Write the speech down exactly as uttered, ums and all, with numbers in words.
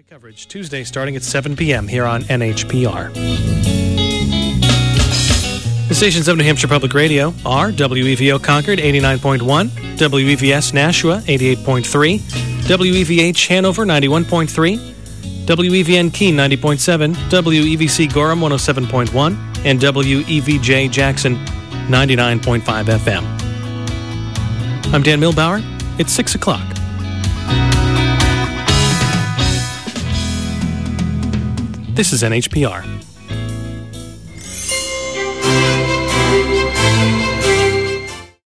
Coverage Tuesday starting at seven p.m. here on N H P R. The stations of New Hampshire Public Radio are W E V O Concord eighty-nine point one, W E V S Nashua eighty-eight point three, W E V H Hanover ninety-one point three, W E V N Keene ninety point seven, W E V C Gorham one oh seven point one, and W E V J Jackson ninety-nine point five F M. I'm Dan Milbauer. It's six o'clock. This is N H P R.